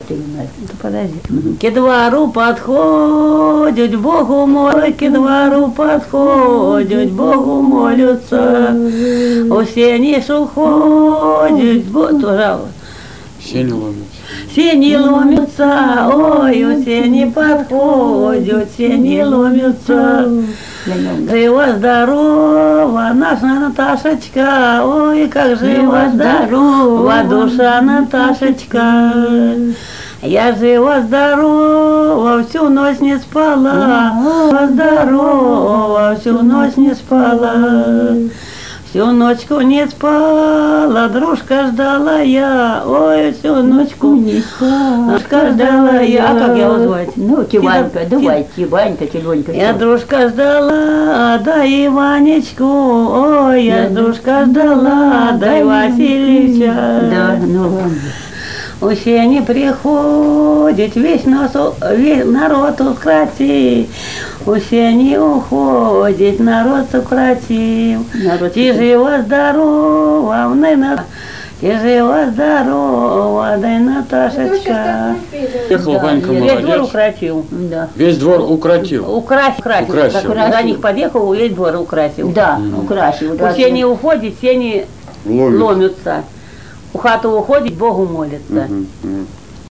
ты ее знаешь. Да подожди. Ко двору подходят, Богу молят, ко двору подходят, Богу молятся. У сени уходят, пожалуйста. Сени ломятся. Сени ломятся, ой, у сени подходят, сени ломятся. Жива-здорова, наша Наташечка, ой, как жива-здорова, душа Наташечка. Я жива-здорова, всю ночь не спала, здорова, всю ночь не спала. Всю ночку не спала, дружка ждала я, ой, всю ночку Не спала. дружка ждала я. А как я его звать? Ну, Тиванька, давай, Тиванька, Тиванька. Я дружка ждала, дай Иванечку, ой, я дружка ждала, дай Васильевича. Да, ну ладно. У сени приходит, весь народ укротив, у сени уходит, народ сократив. Народ Ти жива-здорова, ти жива-здорова, дай Наташечка. Ехал Ванька Весь двор молодец. укротил. Да. Весь двор укротил. Украсил. Украсил. Как за них подъехал, весь двор украсил. Да, украсил. У сени уходит, сени Ломит. ломятся. У хаты уходит, Богу молится. Мгм, мгм.